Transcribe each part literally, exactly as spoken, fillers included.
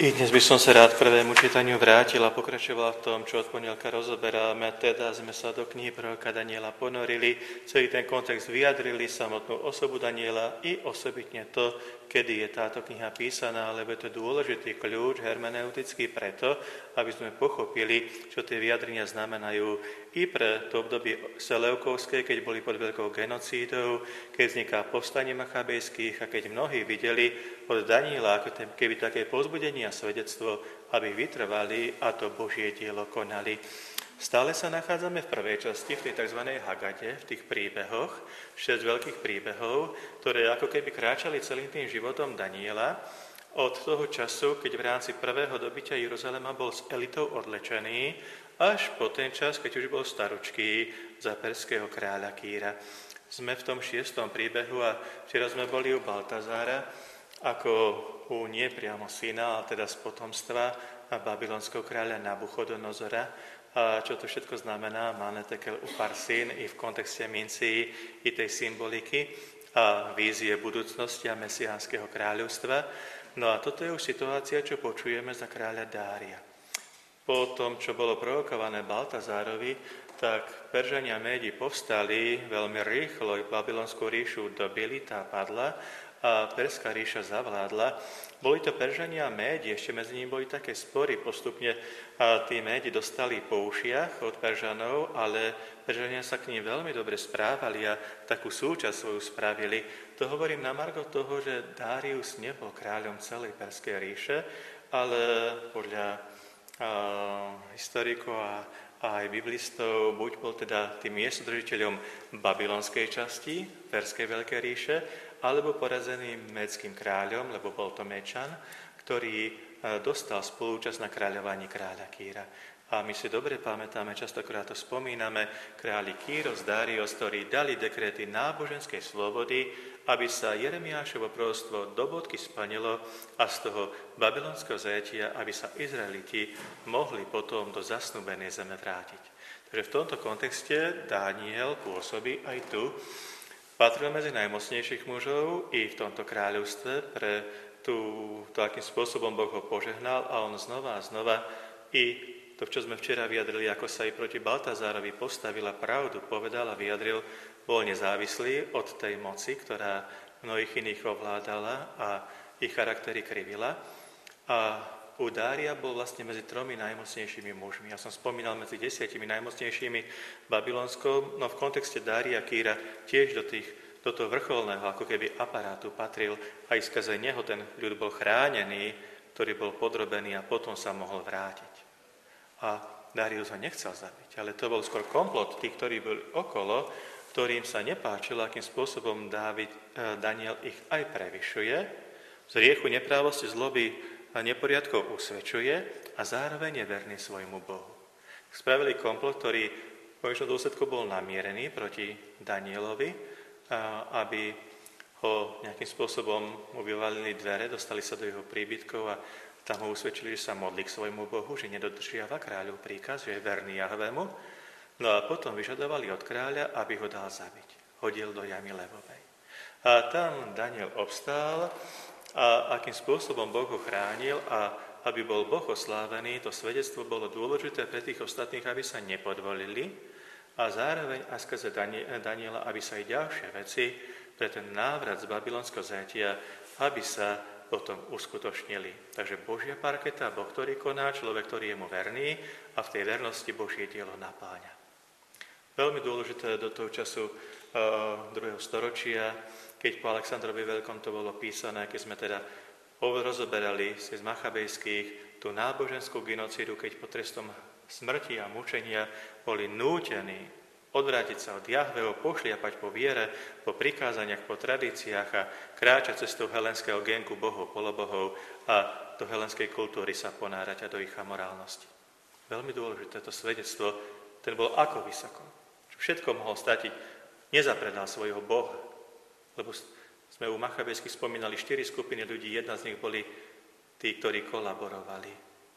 I dnes by som sa rád k prvému čítaniu vrátil a pokračoval v tom, čo od pondelka rozoberáme. Teda sme sa do knihy proroka Daniela ponorili, celý ten kontext vyjadrili, samotnú osobu Daniela i osobitne to, kedy je táto kniha písaná, lebo je to dôležitý kľúč hermeneutický preto, aby sme pochopili, čo tie vyjadrenia znamenajú i pre to obdobie Seleukovské, keď boli pod veľkou genocídou, keď vzniká povstanie Machabejských a keď mnohí videli od Daniela ako ten, keby také povzbudenie a svedectvo, aby vytrvali a to Božie dielo konali. Stále sa nachádzame v prvej časti, v tej tzv. Hagade, v tých príbehoch, šesť veľkých príbehov, ktoré ako keby kráčali celým tým životom Daniela od toho času, keď v rámci prvého dobytia Jeruzalema bol s elitou odlečený, až po ten čas, keď už bol staručký za perského kráľa Kýra. Sme v tom šiestom príbehu a včera sme boli u Baltazára, ako u nie priamo syna, ale teda z potomstva babylonského kráľa Nabuchodonozora. A čo to všetko znamená, máme tekel uparsín i v kontexte mincí, i tej symboliky a vízie budúcnosti a mesiánskeho kráľovstva. No a toto je už situácia, čo počujeme za kráľa Dária. Po tom, čo bolo prorokované Baltazárovi, tak Peržania Médi povstali veľmi rýchlo, i babylonskú ríšu dobili, tá padla a Perská ríša zavládla. Boli to Peržania a Médi, ešte medzi nimi boli také spory, postupne a tí Médi dostali po ušiach od Peržanov, ale Peržania sa k nim veľmi dobre správali a takú súčasť svoju spravili. To hovorím na margo toho, že Dárius nebol kráľom celej Perskej ríše, ale podľa a, historikov a, a aj biblistov, buď bol teda tým miestodržiteľom babylonskej časti Perskej veľkej ríše, alebo porazeným médským kráľom, lebo bol to Mečan, ktorý dostal spolúčasť na kráľovaní kráľa Kýra. A my si dobre pamätáme, častokrát to spomíname, králi Kýros, Dários, ktorí dali dekréty náboženskej slobody, aby sa Jeremiášovo proroctvo do bodky splnilo a z toho babylonského zajatia, aby sa Izraeliti mohli potom do zasnúbenej zeme vrátiť. Takže v tomto kontexte Daniel pôsobí aj tu. Patril medzi najmocnejších mužov i v tomto kráľovstve pre tú, to, akým spôsobom Boh ho požehnal a on znova a znova i to, čo sme včera vyjadrili, ako sa i proti Baltazárovi postavila pravdu, povedal a vyjadril, bol nezávislý od tej moci, ktorá mnohých iných ovládala a ich charaktery krivila. A u Dária bol vlastne medzi tromi najmocnejšími mužmi. Ja som spomínal medzi desiatimi najmocnejšími babylonskou, no v kontexte Dária Kýra tiež do, tých, do toho vrcholného ako keby aparátu patril. Aj skrze neho ten ľud bol chránený, ktorý bol podrobený a potom sa mohol vrátiť. A Dárius ho nechcel zabiť, ale to bol skôr komplot tých, ktorí boli okolo, ktorým sa nepáčilo, akým spôsobom Dávid, Daniel ich aj prevyšuje, z riechu neprávosti, zloby a neporiadkov usvedčuje a zároveň je verný svojmu Bohu. Spravili komplot, ktorý v konečnom dôsledku bol namierený proti Danielovi, aby ho nejakým spôsobom mu vyvalili dvere, dostali sa do jeho príbytkov a tam ho usvedčili, že sa modlí k svojmu Bohu, že nedodržiava kráľov príkaz, že je verný Jahvému. No a potom vyžadovali od kráľa, aby ho dal zabiť. Hodil do jamy levovej. A tam Daniel obstál a akým spôsobom Boh ho chránil a aby bol Boh oslávený, to svedectvo bolo dôležité pre tých ostatných, aby sa nepodvolili a zároveň aj skrze Daniela, aby sa aj ďalšie veci pre ten návrat z babylonského zajatia, aby sa potom uskutočnili. Takže Božia parketa, Boh, ktorý koná, človek, ktorý je mu verný a v tej vernosti Božie dielo napáňa. Veľmi dôležité do toho času uh, druhého storočia, keď po Alexandrovi Veľkom to bolo písané, keď sme teda rozoberali z Machabejských tú náboženskú genocídu, keď pod trestom smrti a mučenia boli nútení odvrátiť sa od Jahveho, pošliapať po viere, po prikázaniach, po tradíciách a kráčať cestou helenského genku bohov, polobohov a do helenskej kultúry sa ponárať a do ich amorálnosti. Veľmi dôležité to svedectvo, ten bol ako vysoko. Všetko mohol statiť, nezapredal svojho Boha. Lebo sme u Machabejských spomínali štyri skupiny ľudí, jedna z nich boli tí, ktorí kolaborovali.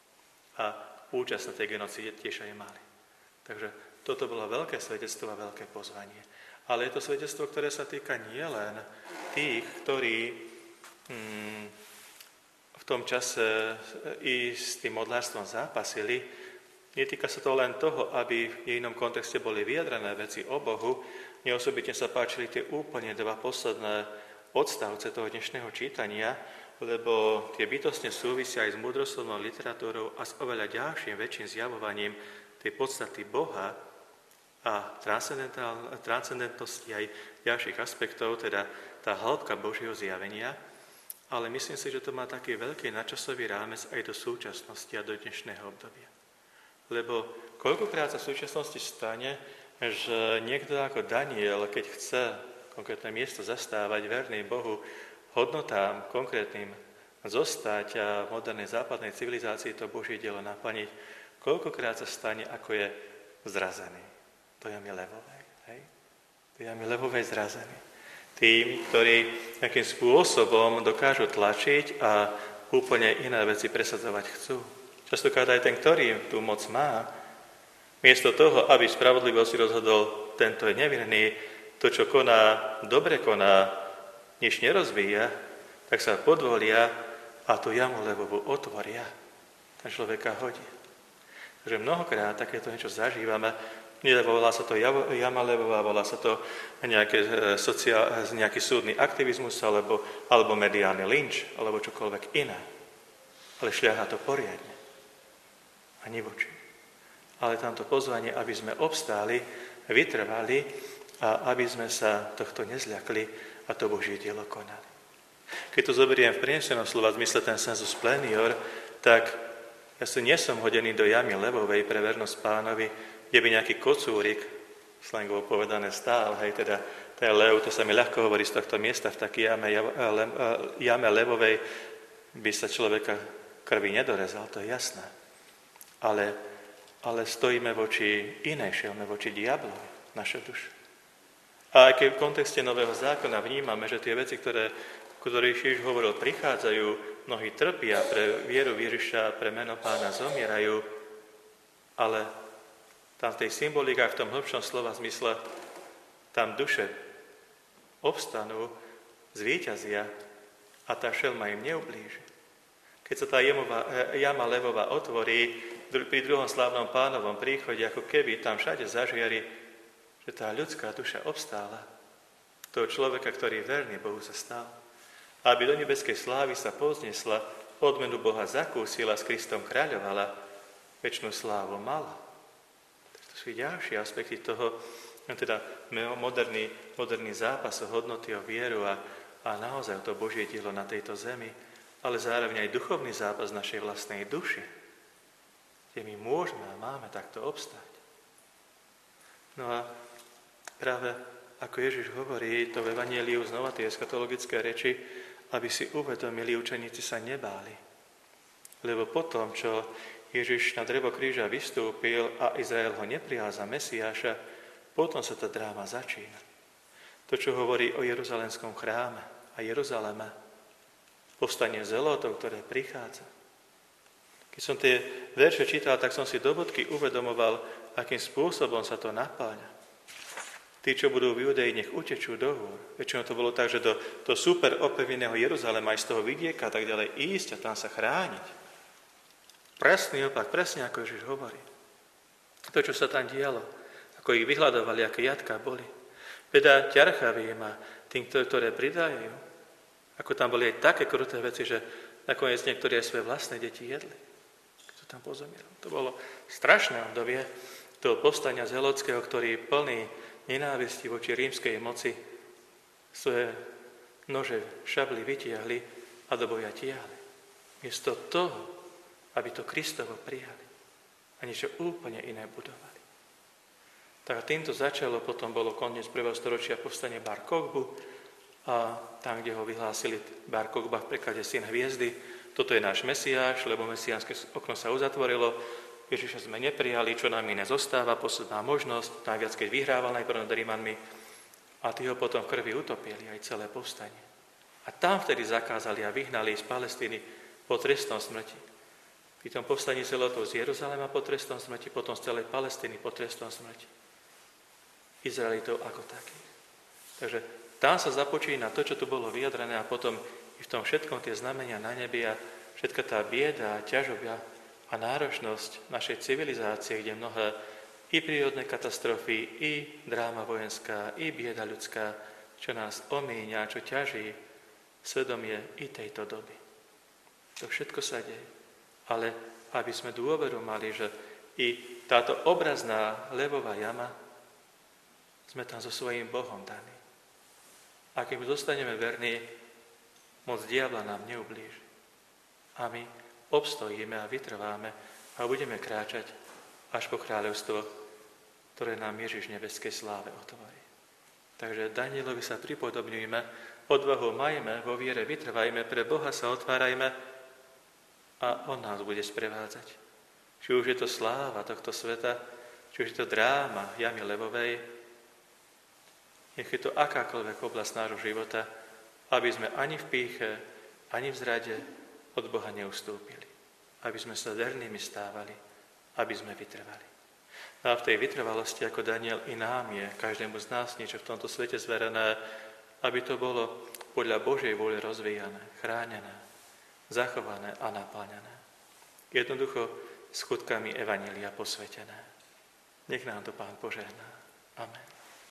A účasť na tej genocíde tiež aj mali. Takže toto bolo veľké svedectvo a veľké pozvanie. Ale je to svedectvo, ktoré sa týka nielen tých, ktorí hmm, v tom čase i s tým modlárstvom zápasili. Netýka sa to len toho, aby v inom kontexte boli vyjadrené veci o Bohu. Mne osobitne sa páčili tie úplne dva posledné odstavce toho dnešného čítania, lebo tie bytostne súvisia aj s múdroslovnou literatúrou a s oveľa ďalším väčším zjavovaním tej podstaty Boha a transcendentnosti aj ďalších aspektov, teda tá hĺbka Božieho zjavenia. Ale myslím si, že to má taký veľký načasový rámec aj do súčasnosti a do dnešného obdobia. Lebo koľkokrát sa v súčasnosti stane, že niekto ako Daniel, keď chce konkrétne miesto zastávať, verný Bohu, hodnotám konkrétnym zostať a v modernej západnej civilizácii to Božie dielo naplniť, koľkokrát sa stane, ako je zrazený. To je mi levovej. Hej? To je mi levovej zrazený. Tým, ktorí nejakým spôsobom dokážu tlačiť a úplne iné veci presadzovať chcú. Častokrát aj ten, ktorý tú moc má, miesto toho, aby spravodlivo si rozhodol, tento je nevinný, to, čo koná, dobre koná, nič nerozvíja, tak sa podvolia a tú jamu levovú otvoria. Ten človeka hodí. Takže mnohokrát takéto niečo zažívame. Volá sa to jama levová, volá sa to nejaké sociál, nejaký súdny aktivizmus alebo, alebo mediálny lynč, alebo čokoľvek iné. Ale šľahá to poriadne. Ani voči. Ale tamto pozvanie, aby sme obstáli, vytrvali a aby sme sa tohto nezľakli a to Božie dielo konali. Keď to zoberiem v prinesenom slova zmysle ten sensus plenior, tak ja si nie som hodený do jamy levovej pre vernosť Pánovi, kde by nejaký kocúrik, slangovo povedané, stál, hej, teda ten lev, to sa mi ľahko hovorí z tohto miesta, v takej jame, jame levovej by sa človeka krvi nedorezal, to je jasné. Ale, ale stojíme voči inej šelme, voči diablovi, naše duše. A aj keď v kontexte Nového zákona vnímame, že tie veci, ktoré, ktorých Ježiš hovoril, prichádzajú, mnohí trpia pre vieru Ježiša, pre meno Pána zomierajú, ale tam v tej symbolike, v tom hĺbšom slova zmysle, tam duše obstanú, zvíťazia a tá šelma im neublíži. Keď sa tá jemová, jama levová otvorí, pri druhom slávnom Pánovom príchode, ako keby tam všade zažiari, že tá ľudská duša obstála, toho človeka, ktorý verný Bohu sa stal, aby do nebeskej slávy sa poznesla, odmenu Boha zakúsila, s Kristom kráľovala, večnú slávu mala. To sú ďalšie aspekty toho, teda moderný, moderný zápas o hodnoty, o vieru a, a naozaj to Božie dielo na tejto zemi, ale zároveň aj duchovný zápas našej vlastnej duše, kde my môžeme a máme takto obstáť. No a práve ako Ježiš hovorí, to v Evanjeliu znova tie eschatologické reči, aby si uvedomili, učeníci sa nebáli. Lebo potom, čo Ježiš na drevo kríža vystúpil a Izrael ho neprijal za Mesiáša, potom sa tá dráma začína. To, čo hovorí o Jeruzalemskom chráme a Jeruzaleme, povstanie zelotov, ktoré prichádza. Keď som tie verše čítal, tak som si do bodky uvedomoval, akým spôsobom sa to napáľa. Tí, čo budú v Judei, nech utečú do hôr. Väčšinou to bolo tak, že do, do super opevneného Jeruzalema aj z toho vidieka a tak ďalej ísť a tam sa chrániť. Presný opak, presne ako Ježiš hovorí. To, čo sa tam dialo, ako ich vyhľadovali, aké jatka boli. Veda ťarchavým a tým, ktoré pridajú. Ako tam boli aj také kruté veci, že nakoniec niektorí aj svoje vlastné deti jedli. Keď to tam pozomierali. To bolo strašné obdobie toho povstania zelotského, ktorý plný nenávisti voči rímskej moci svoje nože šably vytiahli a do boja tiahli. Miesto toho, aby to Kristovo prijali a niečo úplne iné budovali. Tak týmto začalo, potom bolo koniec prvého storočia povstanie Bar Kochbu a tam, kde ho vyhlásili Bar Kochba v preklade syn hviezdy, toto je náš Mesiáš, lebo mesiánske okno sa uzatvorilo, Ježiša sme neprijali, čo nám iné zostáva, posledná možnosť, najviac keď vyhrával najprv nad Rímanmi a tí ho potom v krvi utopili aj celé povstanie. A tam vtedy zakázali a vyhnali z Palestíny pod trestom smrti. Pri tom povstaní zelotov z Jeruzalema pod trestom smrti, potom z celej Palestíny pod trestom smrti. Izraelitov ako takých. Takže tam sa započína to, čo tu bolo vyjadrené a potom i v tom všetkom tie znamenia na nebi a všetka tá bieda, ťažoba a náročnosť našej civilizácie, kde mnohé i prírodné katastrofy, i dráma vojenská, i bieda ľudská, čo nás omíňa, čo ťaží svedomie i tejto doby. To všetko sa deje. Ale aby sme dôveru mali, že i táto obrazná levová jama, sme tam so svojím Bohom daní. A keď zostaneme verní, moc diabla nám neublíži. A my obstojíme a vytrváme a budeme kráčať až po kráľovstvo, ktoré nám Ježiš v nebeskej sláve otvorí. Takže Danielovi sa pripodobňujme, odvahu majme, vo viere vytrvajme, pre Boha sa otvárajme a On nás bude sprevádzať. Či už je to sláva tohto sveta, či už je to dráma jamy levovej, nech je to akákoľvek oblasť nášho života, aby sme ani v pýche, ani v zrade od Boha neustúpili. Aby sme sa vernými stávali, aby sme vytrvali. A v tej vytrvalosti, ako Daniel, i nám je, každému z nás niečo v tomto svete zverené, aby to bolo podľa Božej vôle rozvíjané, chránené, zachované a napáňané. Jednoducho skutkami evanjelia posvetené. Nech nám to Pán požehná. Amen.